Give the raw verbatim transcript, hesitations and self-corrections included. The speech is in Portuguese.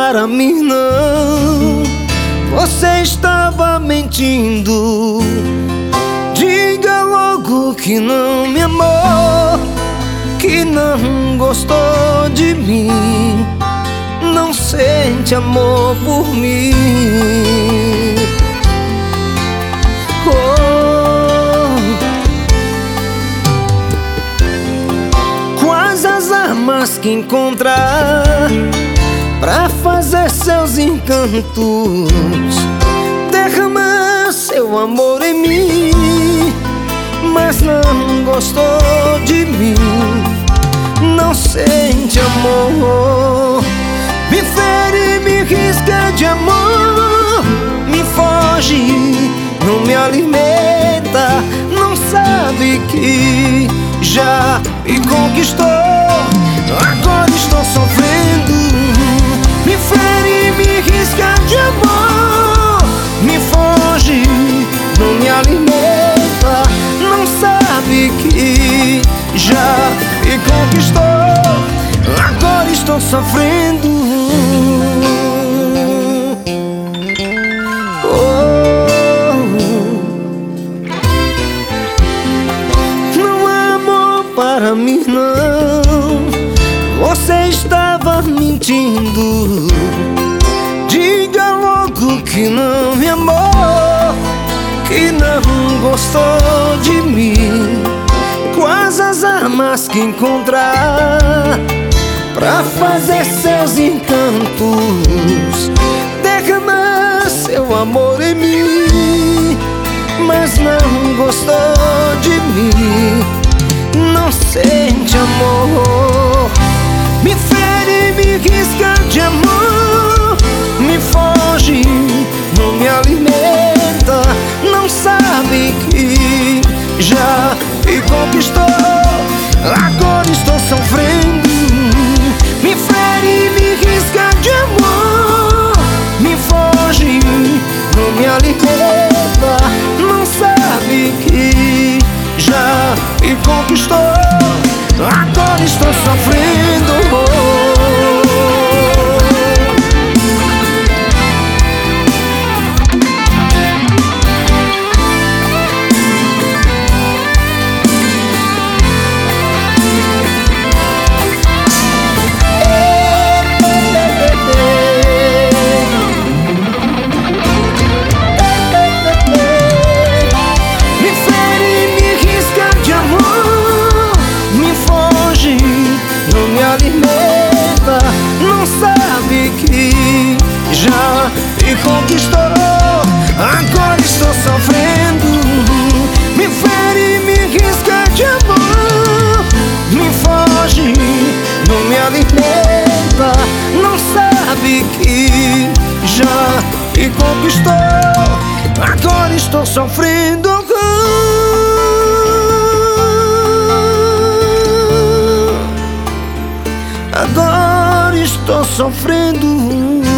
para mim não. Você estava mentindo. Diga logo que não me amou, que não gostou de mim, não sente amor por mim. Oh, quais as armas que encontrar pra fazer seus encantos, derramar seu amor em mim, mas não gostou de mim, não sente amor. Me fere, me risca de amor, me foge, não me alimenta, não sabe que já me conquistou. Agora estou sofrendo. Me fere, me risca de amor, me foge, não me alimenta, não sabe que já me conquistou. Agora estou sofrendo. Oh, não há amor para mim não. Você estava mentindo. Diga logo que não me amou, que não gostou de mim. Quais as armas que encontrar pra fazer seus encantos, derramar seu amor em mim, mas não gostou de mim, não sente amor. Me fere, me risca de amor, me foge, não me alimenta, não sabe que já me conquistou. Agora estou sofrendo. Me fere, me risca de amor, me foge, não me alimenta, não sabe que já me conquistou. Agora estou sofrendo. Não sabe que já me conquistou. Agora estou sofrendo. Me fere, me risca de amor, me foge, não me alimenta, não sabe que já me conquistou. Agora estou sofrendo. Agora estou sofrendo.